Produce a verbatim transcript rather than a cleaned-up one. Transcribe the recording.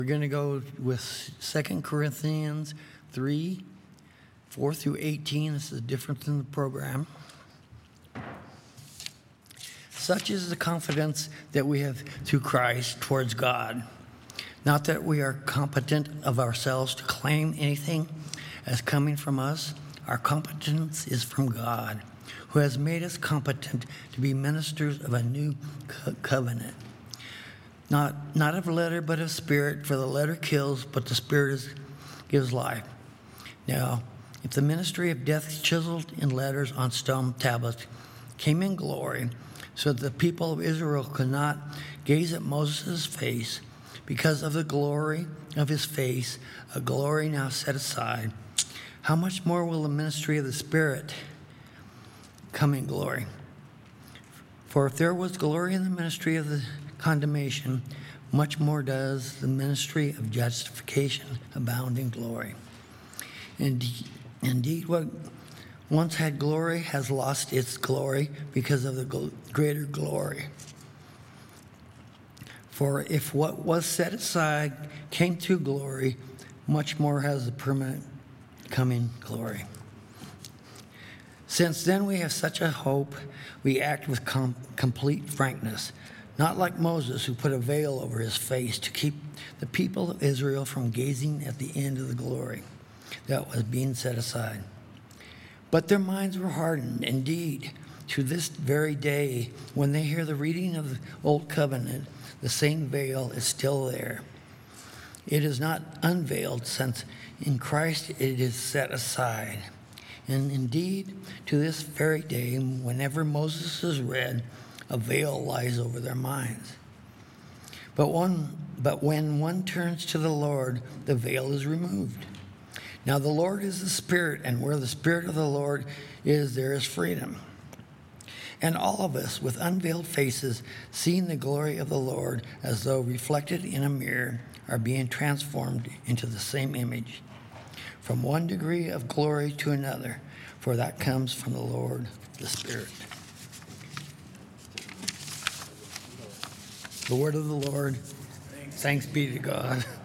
We're going to go with Second Corinthians three, four through eighteen. This is a difference in the program. Such is the confidence that we have through Christ towards God. Not that we are competent of ourselves to claim anything as coming from us. Our competence is from God, who has made us competent to be ministers of a new co- covenant. Not, not of letter, but of spirit, for the letter kills, but the spirit is, gives life. Now, if the ministry of death chiseled in letters on stone tablets came in glory, so that the people of Israel could not gaze at Moses' face because of the glory of his face, a glory now set aside, how much more will the ministry of the Spirit come in glory? For if there was glory in the ministry of the condemnation, much more does the ministry of justification abound in glory. Indeed, indeed what once had glory has lost its glory because of the gl- greater glory. For if what was set aside came to glory, much more has the permanent come in glory. Since then we have such a hope, we act with com- complete frankness, not like Moses, who put a veil over his face to keep the people of Israel from gazing at the end of the glory that was being set aside. But their minds were hardened. Indeed, to this very day, when they hear the reading of the Old Covenant, the same veil is still there. It is not unveiled, since in Christ it is set aside. And indeed, to this very day, whenever Moses is read, a veil lies over their minds. But one, but when one turns to the Lord, the veil is removed. Now the Lord is the Spirit, and where the Spirit of the Lord is, there is freedom. And all of us, with unveiled faces, seeing the glory of the Lord as though reflected in a mirror, are being transformed into the same image, from one degree of glory to another, for that comes from the Lord, the Spirit. The word of the Lord. Thanks be to God.